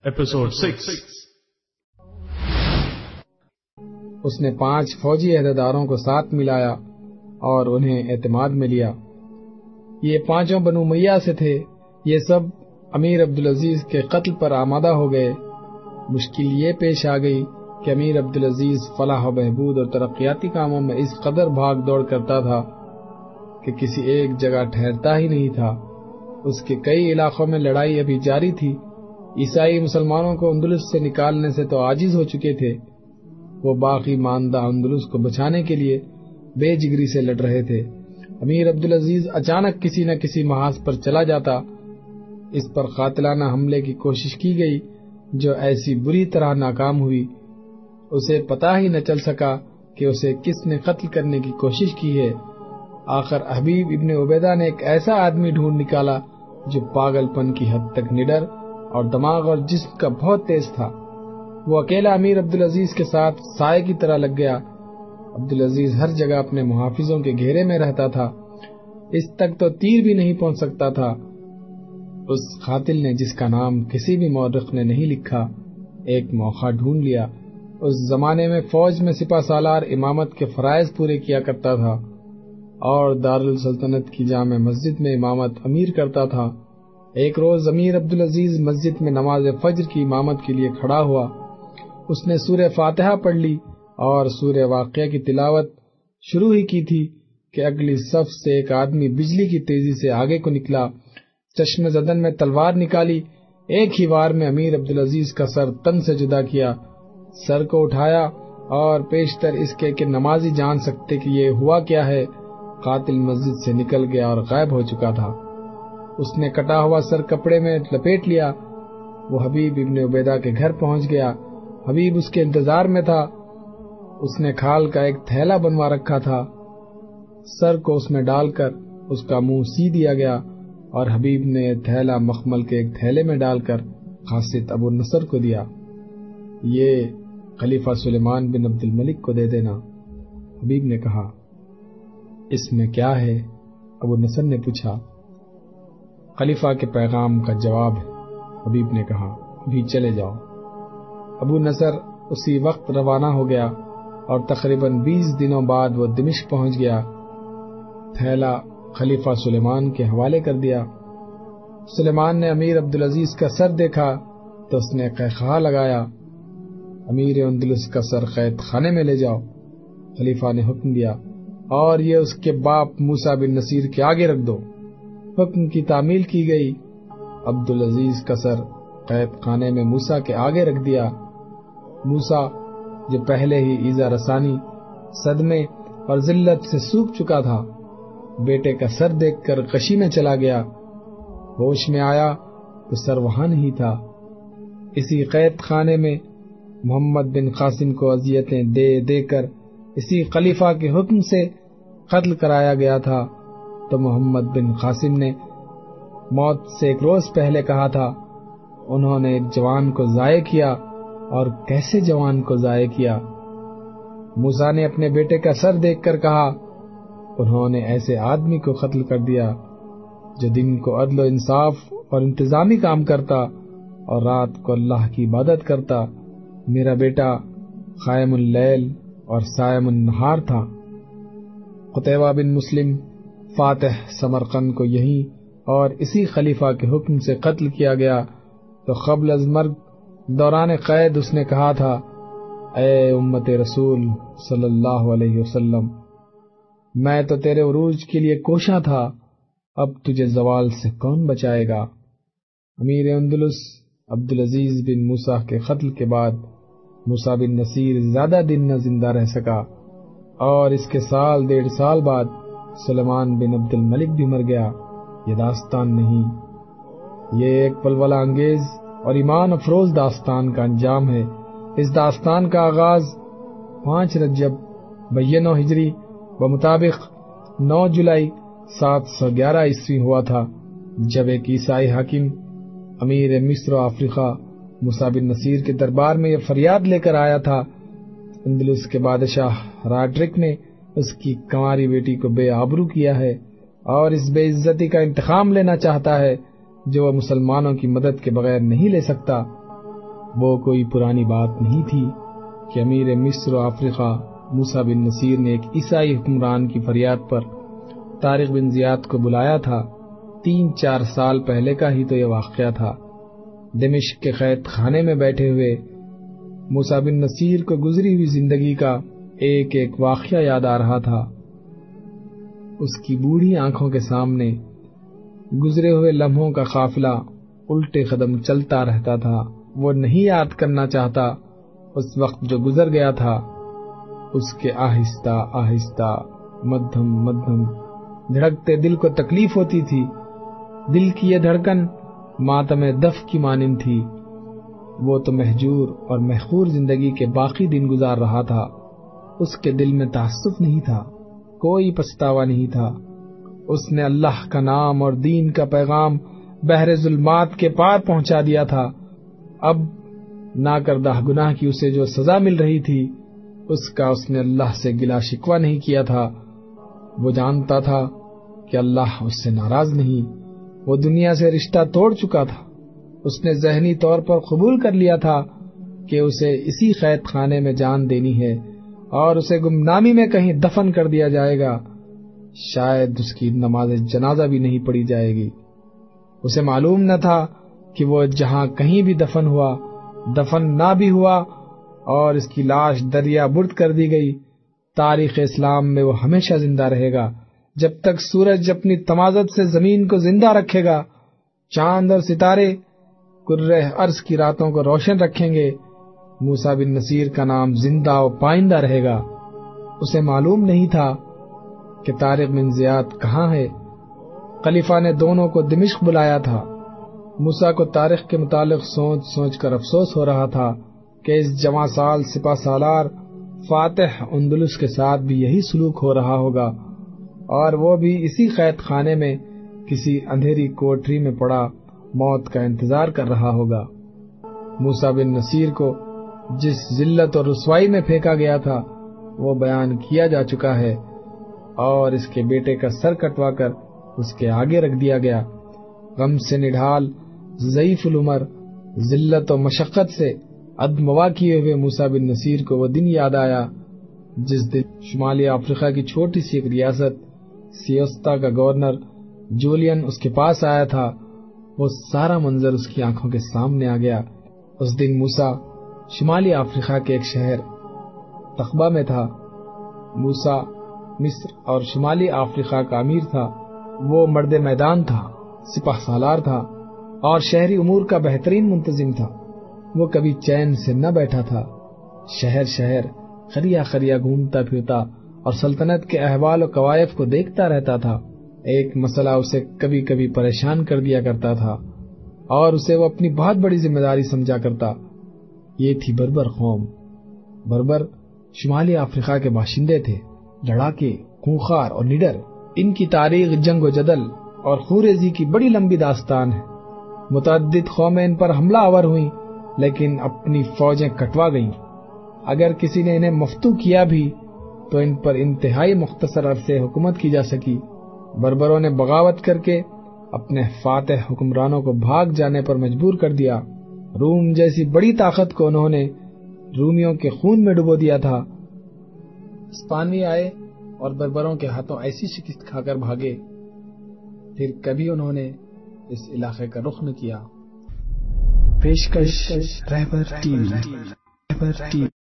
Episode 6. اس نے 5 فوجی عہدیداروں کو ساتھ ملایا اور انہیں اعتماد میں لیا۔ یہ 5 بنو امیہ سے تھے۔ یہ سب امیر عبدالعزیز کے قتل پر آمادہ ہو گئے۔ مشکل یہ پیش آ گئی کہ امیر عبدالعزیز فلاح و بہبود اور ترقیاتی کاموں میں اس قدر بھاگ دوڑ کرتا تھا کہ کسی ایک جگہ ٹھہرتا ہی نہیں تھا۔ اس کے کئی علاقوں میں لڑائی ابھی جاری تھی۔ عیسائی مسلمانوں کو اندلس سے نکالنے سے تو عاجز ہو چکے تھے، وہ باقی ماندہ اندلس کو بچانے کے لیے بے جگری سے لڑ رہے تھے۔ امیر عبدالعزیز اچانک کسی نہ کسی محاذ پر چلا جاتا۔ اس پر قاتلانہ حملے کی کوشش کی گئی جو ایسی بری طرح ناکام ہوئی۔ اسے پتہ ہی نہ چل سکا کہ اسے کس نے قتل کرنے کی کوشش کی ہے۔ آخر حبیب ابن عبیدہ نے ایک ایسا آدمی ڈھونڈ نکالا جو پاگل پن کی حد تک نڈر اور دماغ اور جسم کا بہت تیز تھا۔ وہ اکیلا امیر عبدالعزیز کے ساتھ سائے کی طرح لگ گیا۔ عبدالعزیز ہر جگہ اپنے محافظوں کے گھیرے میں رہتا تھا، اس تک تو تیر بھی نہیں پہنچ سکتا تھا۔ اس قاتل نے، جس کا نام کسی بھی مورخ نے نہیں لکھا، ایک موقع ڈھونڈ لیا۔ اس زمانے میں فوج میں سپہ سالار امامت کے فرائض پورے کیا کرتا تھا اور دارالسلطنت کی جامع مسجد میں امامت امیر کرتا تھا۔ ایک روز امیر عبدالعزیز مسجد میں نماز فجر کی امامت کے لیے کھڑا ہوا۔ اس نے سورہ فاتحہ پڑھ لی اور سورہ واقعہ کی تلاوت شروع ہی کی تھی کہ اگلی صف سے ایک آدمی بجلی کی تیزی سے آگے کو نکلا، چشم زدن میں تلوار نکالی، ایک ہی وار میں امیر عبدالعزیز کا سر تن سے جدا کیا۔ سر کو اٹھایا اور پیشتر اس کے کہ نمازی جان سکتے کہ یہ ہوا کیا ہے، قاتل مسجد سے نکل گیا اور غائب ہو چکا تھا۔ اس نے کٹا ہوا سر کپڑے میں لپیٹ لیا۔ وہ حبیب ابن عبیدہ کے گھر پہنچ گیا۔ حبیب اس کے انتظار میں تھا۔ اس نے کھال کا ایک تھیلا بنوا رکھا تھا، سر کو اس میں ڈال کر اس کا منہ سی دیا گیا اور حبیب نے تھیلا مخمل کے ایک تھیلے میں ڈال کر قاصد ابو نصر کو دیا۔ یہ خلیفہ سلیمان بن عبد الملک کو دے دینا۔ حبیب نے کہا، اس میں کیا ہے؟ ابو نصر نے پوچھا۔ خلیفہ کے پیغام کا جواب ہے، حبیب نے کہا، ابھی چلے جاؤ۔ ابو نصر اسی وقت روانہ ہو گیا اور تقریباً 20 دنوں بعد وہ دمشق پہنچ گیا۔ تھیلا خلیفہ سلیمان کے حوالے کر دیا۔ سلیمان نے امیر عبدالعزیز کا سر دیکھا تو اس نے قہقہا لگایا، امیر اندلس کا سر قید خانے میں لے جاؤ۔ خلیفہ نے حکم دیا، اور یہ اس کے باپ موسیٰ بن نصیر کے آگے رکھ دو۔ حکم کی تعمیل کی گئی۔ عبدالعزیز کا سر قید خانے میں موسیٰ کے آگے رکھ دیا۔ موسیٰ جو پہلے ہی ایذا رسانی، صدمے اور ذلت سے سوکھ چکا تھا، بیٹے کا سر دیکھ کر غشی میں چلا گیا۔ ہوش میں آیا تو سر وہاں نہیں تھا۔ اسی قید خانے میں محمد بن قاسم کو اذیتیں دے دے کر اسی خلیفہ کے حکم سے قتل کرایا گیا تھا۔ تو محمد بن قاسم نے موت سے ایک روز پہلے کہا تھا، انہوں نے ایک جوان کو ضائع کیا، اور کیسے جوان کو ضائع کیا؟ موسیٰ نے اپنے بیٹے کا سر دیکھ کر کہا، انہوں نے ایسے آدمی کو قتل کر دیا جو دن کو عدل و انصاف اور انتظامی کام کرتا اور رات کو اللہ کی عبادت کرتا۔ میرا بیٹا قائم اللیل اور صائم النہار تھا۔ قتیبہ بن مسلم فاتح سمرقند کو یہی اور اسی خلیفہ کے حکم سے قتل کیا گیا۔ تو قبل از مرگ دوران قید اس نے کہا تھا، اے امت رسول صلی اللہ علیہ وسلم، میں تو تیرے عروج کے لیے کوشاں تھا، اب تجھے زوال سے کون بچائے گا؟ امیر اندلس عبدالعزیز بن موسیٰ کے قتل کے بعد موسیٰ بن نصیر زیادہ دن نہ زندہ رہ سکا، اور اس کے 1.5 سال بعد سلیمان بن عبد الملک بھی مر گیا۔ یہ داستان نہیں، یہ ایک ولولہ انگیز اور ایمان افروز داستان کا انجام ہے۔ اس داستان کا آغاز 5 رجب 92 ہجری بمطابق 9 جولائی 711 عیسوی ہوا تھا، جب ایک عیسائی حاکم امیر مصر و افریقہ موسیٰ بن نصیر کے دربار میں یہ فریاد لے کر آیا تھا، اندلس کے بادشاہ راڈرک نے اس کی کنواری بیٹی کو بے آبرو کیا ہے اور اس بے عزتی کا انتقام لینا چاہتا ہے جو وہ مسلمانوں کی مدد کے بغیر نہیں لے سکتا۔ وہ کوئی پرانی بات نہیں تھی کہ امیر مصر و افریقہ موسیٰ بن نصیر نے ایک عیسائی حکمران کی فریاد پر طارق بن زیاد کو بلایا تھا۔ 3-4 سال پہلے کا ہی تو یہ واقعہ تھا۔ دمشق کے قید خانے میں بیٹھے ہوئے موسیٰ بن نصیر کو گزری ہوئی زندگی کا ایک ایک واقعہ یاد آ رہا تھا۔ اس کی بوڑھی آنکھوں کے سامنے گزرے ہوئے لمحوں کا قافلہ الٹے قدم چلتا رہتا تھا۔ وہ نہیں یاد کرنا چاہتا اس وقت جو گزر گیا تھا، اس کے آہستہ آہستہ مدھم مدھم دھڑکتے دل کو تکلیف ہوتی تھی۔ دل کی یہ دھڑکن ماتم دف کی مانند تھی۔ وہ تو مہجور اور محقور زندگی کے باقی دن گزار رہا تھا۔ اس کے دل میں تعصب نہیں تھا، کوئی پچھتاوا نہیں تھا۔ اس نے اللہ کا نام اور دین کا پیغام بحر ظلمات کے پار پہنچا دیا تھا۔ اب ناکردہ گناہ کی اسے جو سزا مل رہی تھی، اس کا اس نے اللہ سے گلا شکوہ نہیں کیا تھا۔ وہ جانتا تھا کہ اللہ اس سے ناراض نہیں، وہ دنیا سے رشتہ توڑ چکا تھا۔ اس نے ذہنی طور پر قبول کر لیا تھا کہ اسے اسی قید خانے میں جان دینی ہے اور اسے گمنامی میں کہیں دفن کر دیا جائے گا۔ شاید اس کی نماز جنازہ بھی نہیں پڑھی جائے گی۔ اسے معلوم نہ تھا کہ وہ جہاں کہیں بھی دفن ہوا، دفن نہ بھی ہوا اور اس کی لاش دریا برد کر دی گئی، تاریخ اسلام میں وہ ہمیشہ زندہ رہے گا۔ جب تک سورج اپنی تمازت سے زمین کو زندہ رکھے گا، چاند اور ستارے کرۂ ارض کی راتوں کو روشن رکھیں گے، موسیٰ بن نصیر کا نام زندہ و پائندہ رہے گا۔ اسے معلوم نہیں تھا کہ طارق بن زیاد کہاں ہے۔ خلیفہ نے دونوں کو دمشق بلایا تھا۔ موسیٰ کو تاریخ کے متعلق سوچ سوچ کر افسوس ہو رہا تھا کہ اس جواں سال سپہ سالار فاتح اندلس کے ساتھ بھی یہی سلوک ہو رہا ہوگا اور وہ بھی اسی قید خانے میں کسی اندھیری کوٹری میں پڑا موت کا انتظار کر رہا ہوگا۔ موسیٰ بن نصیر کو جس ذلت اور رسوائی میں پھینکا گیا تھا وہ بیان کیا جا چکا ہے اور اس کے بیٹے کا سر کٹوا کر اس کے آگے رکھ دیا گیا۔ غم سے نڈھال، ضعیف العمر، ذلت و مشقت سے ادموا کیے ہوئے موسیٰ بن نصیر کو وہ دن یاد آیا جس دن شمالی افریقہ کی چھوٹی سی ایک ریاست سیوستا کا گورنر جولین اس کے پاس آیا تھا۔ وہ سارا منظر اس کی آنکھوں کے سامنے آ گیا۔ اس دن موسیٰ شمالی افریقہ کے ایک شہر تقبہ میں تھا۔ موسیٰ مصر اور شمالی افریقہ کا امیر تھا۔ وہ مرد میدان تھا، سپہ سالار تھا اور شہری امور کا بہترین منتظم تھا۔ وہ کبھی چین سے نہ بیٹھا تھا، شہر شہر خریا خریا گھومتا پھرتا اور سلطنت کے احوال و قوائف کو دیکھتا رہتا تھا۔ ایک مسئلہ اسے کبھی کبھی پریشان کر دیا کرتا تھا اور اسے وہ اپنی بہت بڑی ذمہ داری سمجھا کرتا۔ یہ تھی بربر قوم۔ بربر شمالی افریقہ کے باشندے تھے، لڑاکے، خونخوار اور نڈر۔ ان کی تاریخ جنگ و جدل اور خوریزی کی بڑی لمبی داستان ہے۔ متعدد قومیں ان پر حملہ آور ہوئیں لیکن اپنی فوجیں کٹوا گئیں۔ اگر کسی نے انہیں مفتو کیا بھی تو ان پر انتہائی مختصر عرصے حکومت کی جا سکی۔ بربروں نے بغاوت کر کے اپنے فاتح حکمرانوں کو بھاگ جانے پر مجبور کر دیا۔ روم جیسی بڑی طاقت کو انہوں نے رومیوں کے خون میں ڈبو دیا تھا۔ ہسپانوی آئے اور بربروں کے ہاتھوں ایسی شکست کھا کر بھاگے، پھر کبھی انہوں نے اس علاقے کا رخ نہ کیا۔ پیشکش رہبر ٹی وی